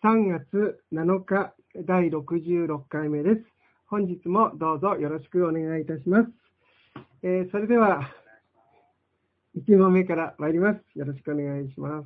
3月7日第66回目です。本日もどうぞよろしくお願いいたします。それでは1問目から参ります。よろしくお願いします。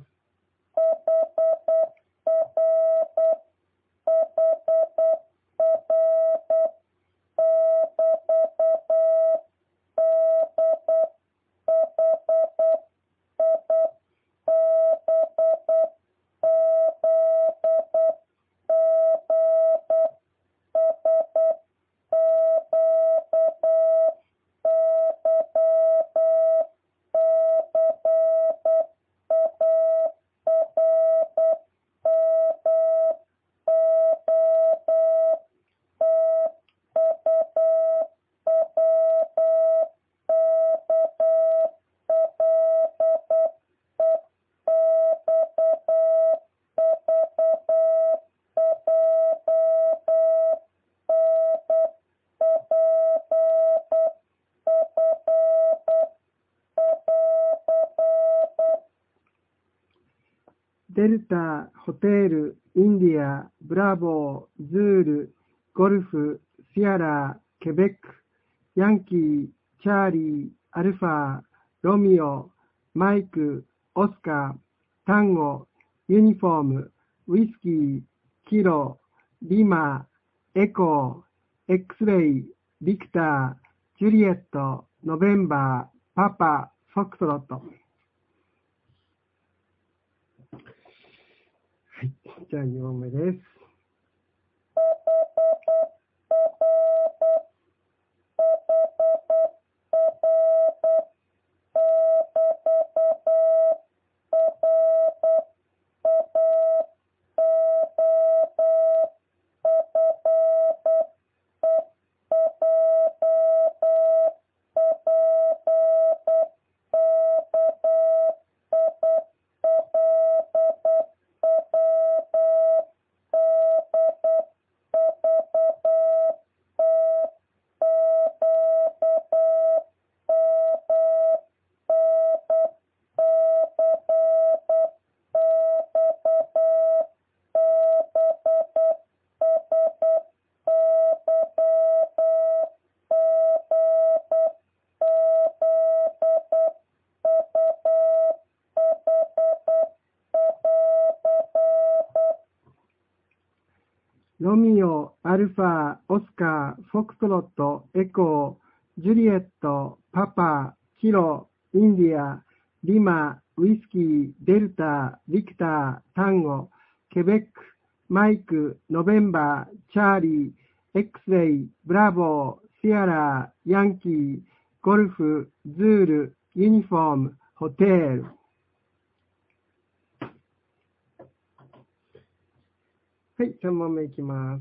デルタ、ホテル、インディア、ブラボー、ズール、ゴルフ、シアラ、ケベック、ヤンキー、チャーリー、アルファ、ロミオ、マイク、オスカー、タンゴ、ユニフォーム、ウイスキー、キロ、リマ、エコー、エクスレイ、ビクター、ジュリエット、ノベンバー、パパ、フォックスロット。はい、じゃあ2問目です。ロミオ、アルファ、オスカー、フォックスロット、エコー、ジュリエット、パパ、キロ、インディア、リマ、ウイスキー、デルタ、ビクター、タンゴ、ケベック、マイク、ノベンバー、チャーリー、エクスレイ、ブラボー、シアラ、ヤンキー、ゴルフ、ズール、ユニフォーム、ホテル。はい、3問目いきます。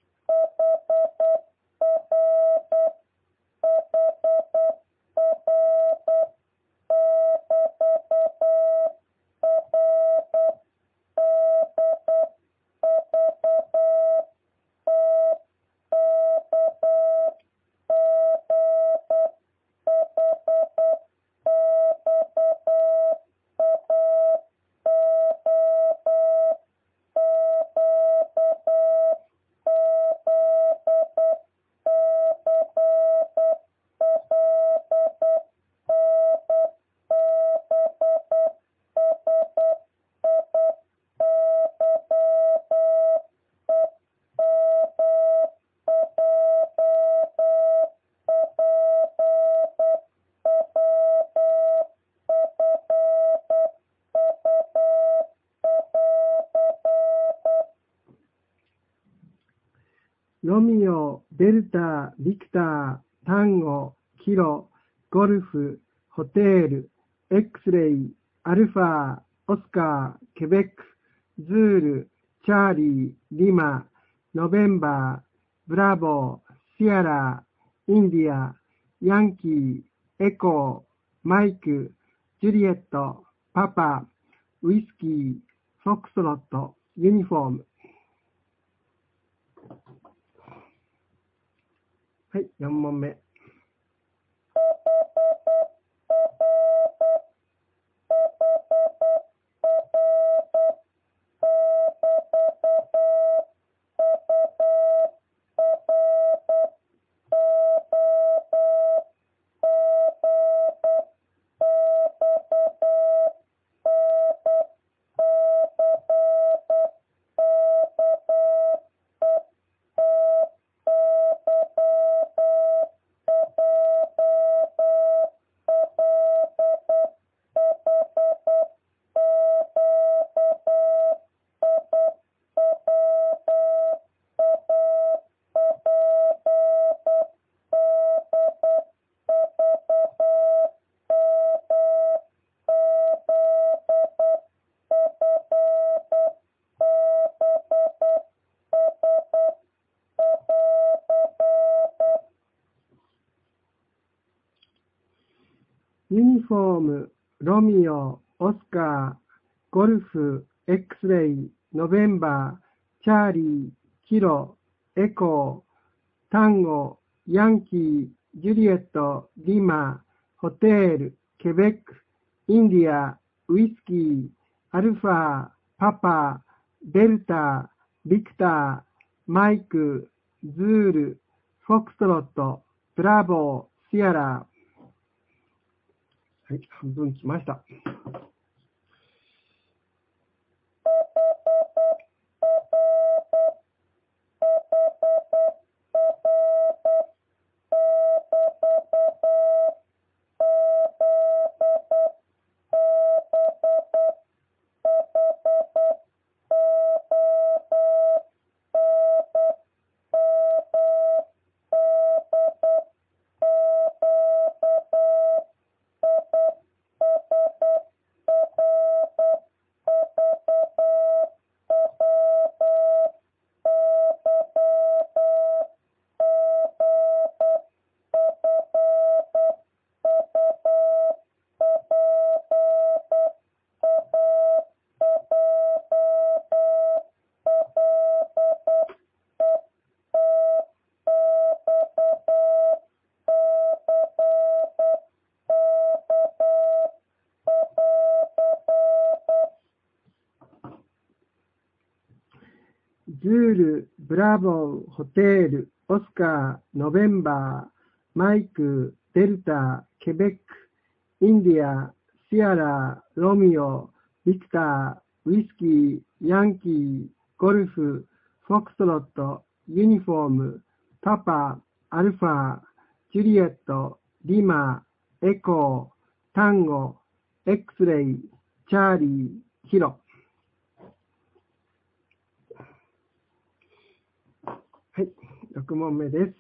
ロミオ、デルタ、ビクター、タンゴ、キロ、ゴルフ、ホテル、エクスレイ、アルファ、オスカー、ケベック、ズール、チャーリー、リマ、ノベンバー、ブラボー、シアラ、インディア、ヤンキー、エコー、マイク、ジュリエット、パパ、ウイスキー、フォックスロット、ユニフォーム。はい、4問目。 ユニフォーム、ロミオ、オスカー、ゴルフ、X レイ、ノベンバー、チャーリー、キロ、エコー、タンゴ、ヤンキー、ジュリエット、リマ、ホテール、ケベック、インディア、ウイスキー、アルファ、パパ、デルタ、ビクター、マイク、ズール、フォクストロット、ブラボー、シアラ。はい、半分来ました。ズール、ブラボー、ホテール、オスカー、ノベンバー、マイク、デルタ、ケベック、インディア、シアラ、ロミオ、ビクター、ウイスキー、ヤンキー、ゴルフ、フォクストロット、ユニフォーム、パパ、アルファ、ジュリエット、リマ、エコー、タンゴ、X レイ、チャーリー、キロ。はい、6問目です。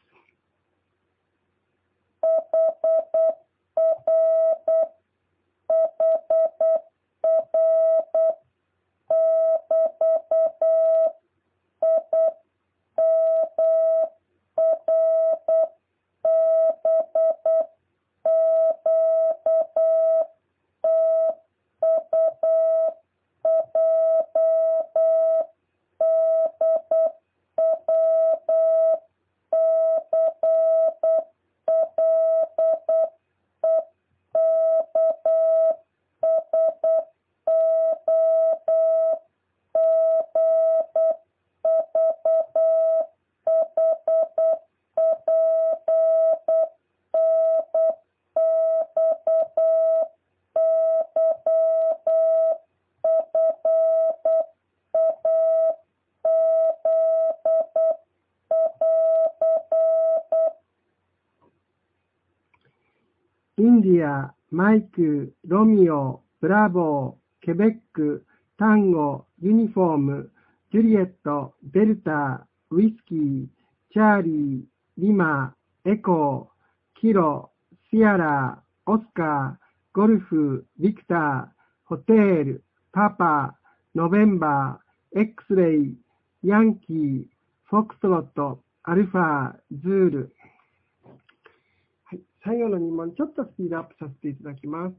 インディア、マイク、ロミオ、ブラボー、ケベック、タンゴ、ユニフォーム、ジュリエット、デルタ、ウイスキー、チャーリー、リマ、エコー、キロ、シアラ、オスカー、ゴルフ、ビクター、ホテール、パパ、ノベンバー、X レイ、ヤンキー、フォクストロット、アルファ、ズール。はい、最後の2問、ちょっとスピードアップさせていただきます。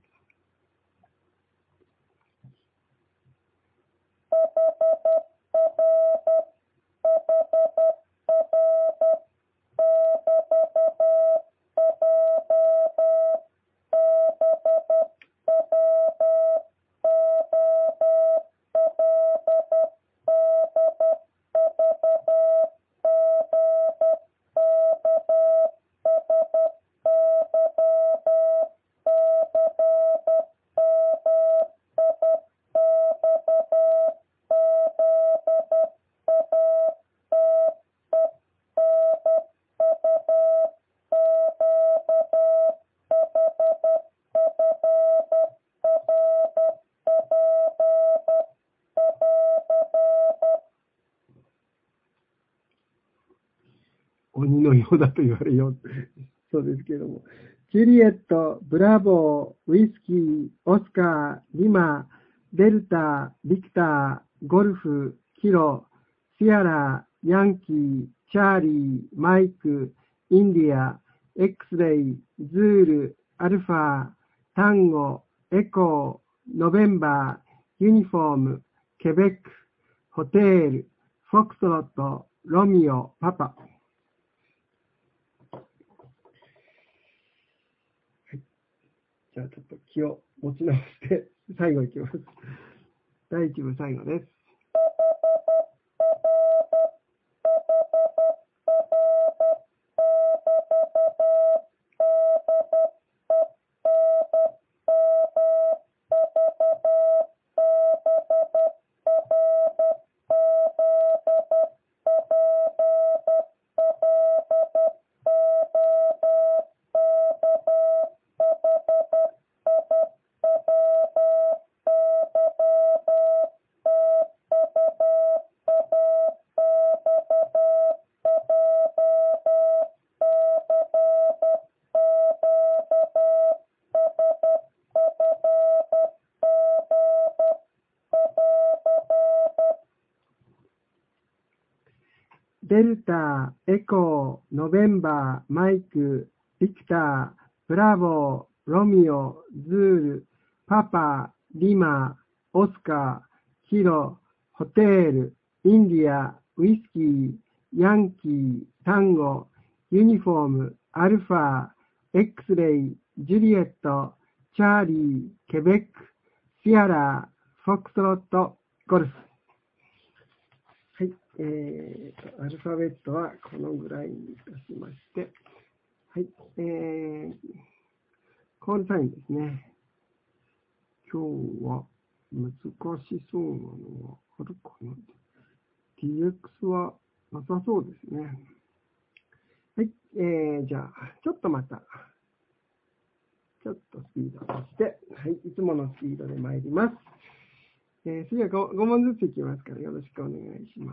鬼のようだと言われよう。そうですけれども。ジュリエット、ブラボー、ウイスキー、オスカー、リマ、デルタ、ビクター、ゴルフ、キロ、シアラ、ヤンキー、チャーリー、マイク、インディア、X レイ、ズール、アルファ、 単語、エコー、ノベンバー、ユニフォーム、ケベック、ホテール、フォックストロット、ロミオ、パパ。じゃあちょっと気を持ち直して最後いきます。第1部最後です。デルタ、エコー、ノベンバー、マイク、ビクター、ブラボー、ロミオ、ズール、パパ、リマ、オスカー、キロ、ホテール、インディア、ウイスキー、ヤンキー、タンゴ、ユニフォーム、アルファ、X レイ、ジュリエット、チャーリー、ケベック、シアラ、フォックストロット、ゴルフ。はい、アルファベットはこのぐらいにいたしまして、はい、コールサインですね。今日は難しそうなのはあるかな。TX はなさそうですね。はい、じゃあ、ちょっとまた、ちょっとスピードをして、はい、いつものスピードで参ります。次は 5問ずついきますからよろしくお願いします。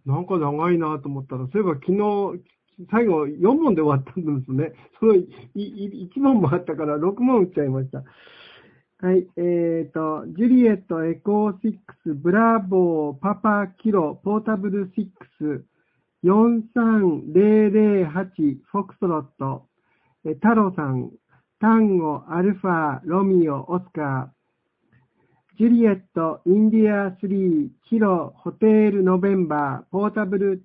なんか長いなと思ったら、そういえば昨日、最後4問で終わったんですね。その1問もあったから6問打っちゃいました。はい、ジュリエット、エコー6、ブラボー、パパ、キロ、ポータブル6、43008、フォックストロット、タロさん、タンゴ、アルファ、ロミオ、オスカー、ジュリエット、インディア3、キロ、ホテル、ノベンバー、ポータブル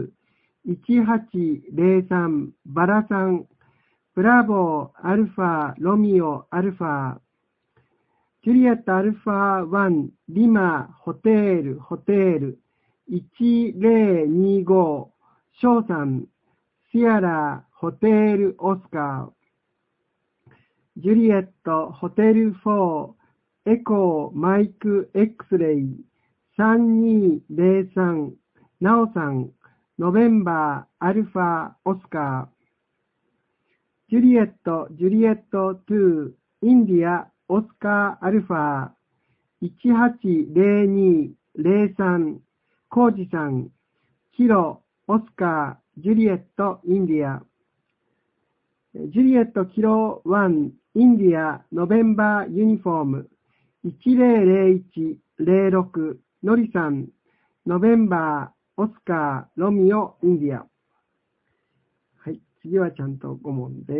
2、1803、バラさん、ブラボー、アルファ、ロミオ、アルファ、ジュリエットアルファ1、リマ、ホテル、1025、翔さん、シアラ、ホテル、オスカー、ジュリエット、ホテル4、エコー、マイク、X レイ、3203、ナオさん、ノベンバー、アルファ、オスカー、ジュリエット、2、インディア、オスカー、アルファ、180203、コージさん、キロ、オスカー、ジュリエット、インディア、ジュリエット、キロ1、インディア、ノベンバー、ユニフォーム、100106、ノリさん、ノベンバー、オスカー、ロミオ、インディア。はい、次はちゃんと5問です。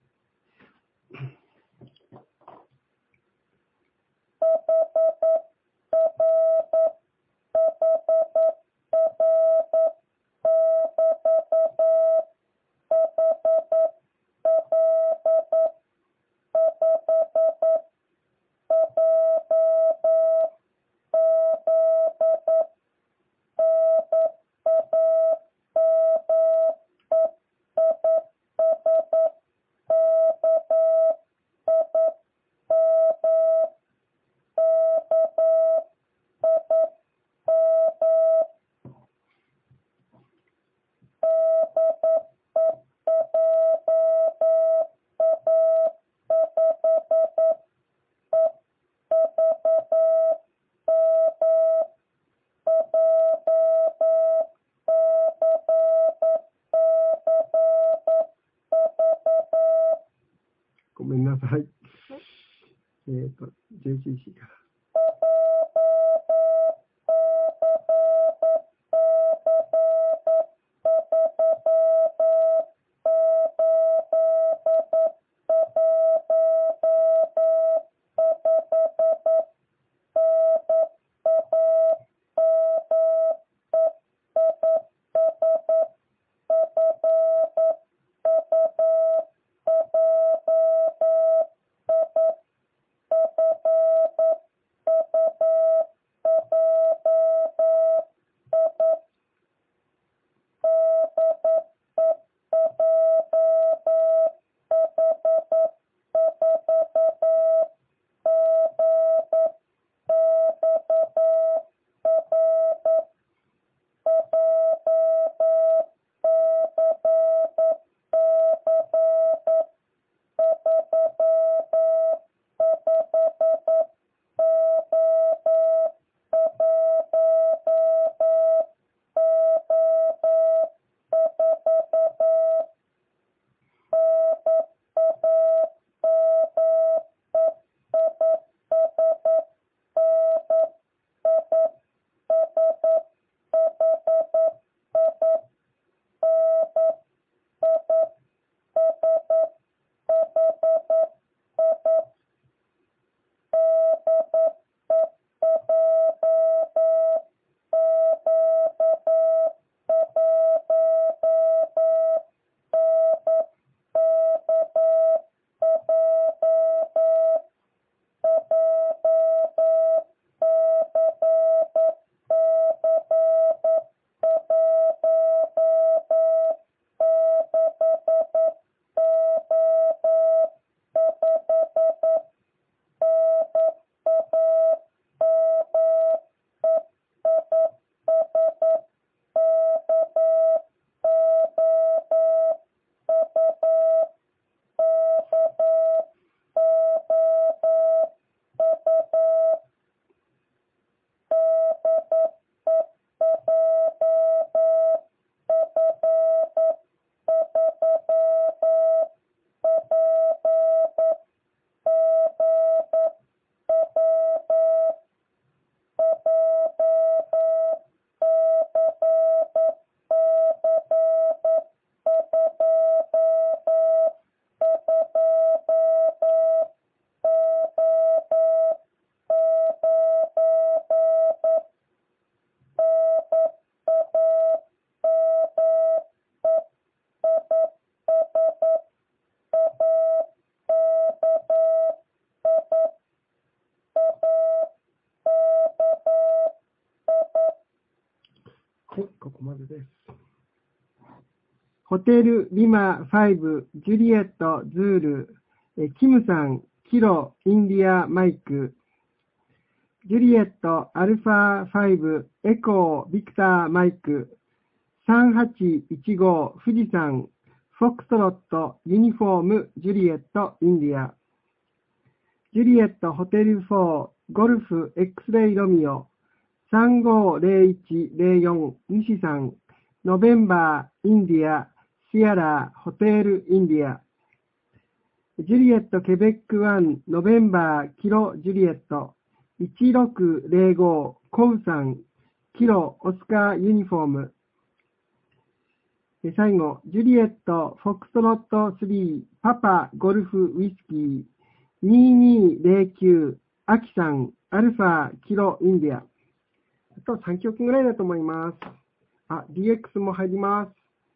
ごめんなさい。11時から。 はい、ここまでです。ホテルリマ5、ジュリエット、ズール、キムさん、キロ、インディア、マイク、ジュリエット、アルファ5、エコー、ビクター、マイク、3815、富士山、フォックストロット、ユニフォーム、ジュリエット、インディア、ジュリエット、ホテル4、ゴルフ、X レイロミオ、350104、西さん、ノベンバー、インディア、シアラ、ホテル、インディア、ジュリエット、ケベック1、ノベンバー、キロ、ジュリエット、1605、コウさん、キロ、オスカー、ユニフォーム、最後、ジュリエット、フォックストロット3、パパ、ゴルフ、ウイスキー、2209、アキさん、アルファ、キロ、インディア。あと3曲ぐらいだと思います。DX も入ります。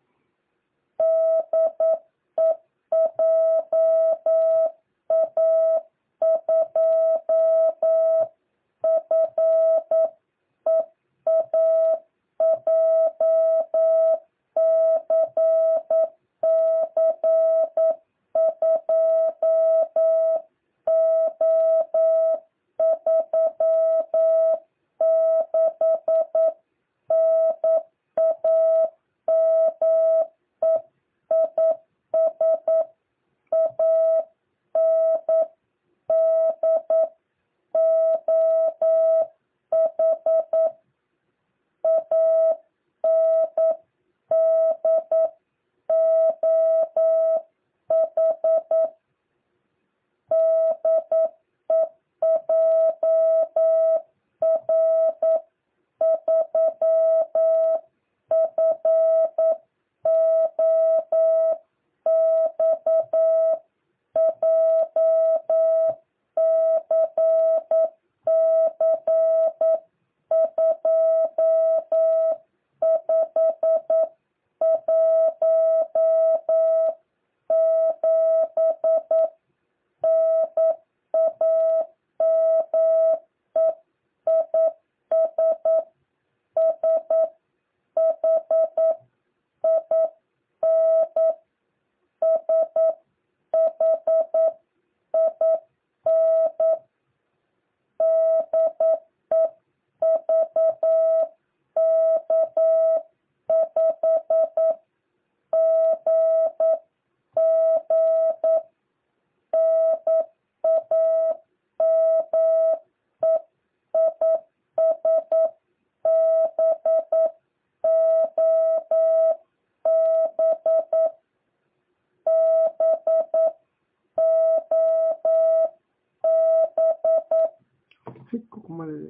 はい、ここまでです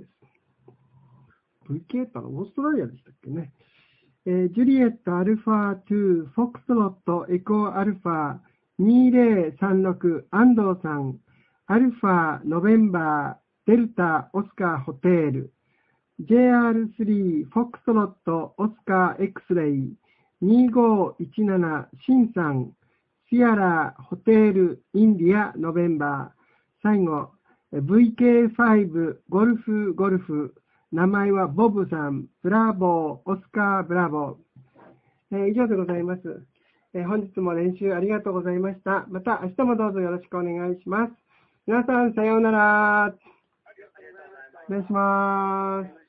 。VK ってオーストラリアでしたっけね。ジュリエット、アルファ2、フォックスロット、エコーアルファ、2036、安藤さん、アルファ、ノベンバー、デルタ、オスカー、ホテル、JR3、フォックスロット、オスカー、X レイ、2517、シンさん、シアラ、ホテル、インディア、ノベンバー、最後、VK5、ゴルフ、名前はボブさん、ブラボー、オスカー、ブラボー。以上でございます。本日も練習ありがとうございました。また明日もどうぞよろしくお願いします。皆さん、さようなら。お願いします。